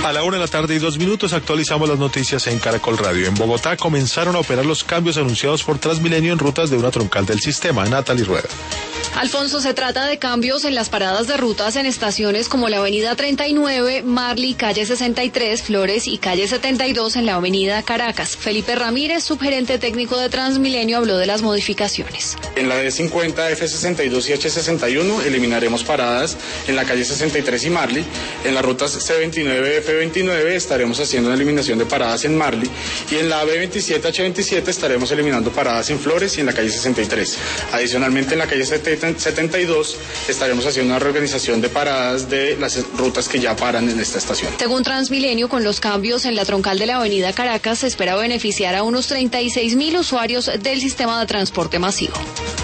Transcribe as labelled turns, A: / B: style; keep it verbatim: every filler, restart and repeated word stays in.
A: A la una de la tarde y dos minutos actualizamos las noticias en Caracol Radio. En Bogotá comenzaron a operar los cambios anunciados por Transmilenio en rutas de una troncal del sistema. Natalie Rueda.
B: Alfonso, se trata de cambios en las paradas de rutas en estaciones como la avenida treinta y nueve, Marley, calle sesenta y tres, Flores y calle setenta y dos en la avenida Caracas. Felipe Ramírez, subgerente técnico de Transmilenio, habló de las modificaciones.
C: En la D cincuenta, F sesenta y dos y H sesenta y uno eliminaremos paradas en la calle sesenta y tres y Marley. En las rutas C veintinueve, F veintinueve estaremos haciendo una eliminación de paradas en Marley. Y en la B veintisiete, H veintisiete estaremos eliminando paradas en Flores y en la calle sesenta y tres. Adicionalmente, en la calle setenta y dos estaremos haciendo una reorganización de paradas de las rutas que ya paran en esta estación.
B: Según Transmilenio, con los cambios en la troncal de la avenida Caracas se espera beneficiar a unos treinta y seis mil usuarios del sistema de transporte masivo.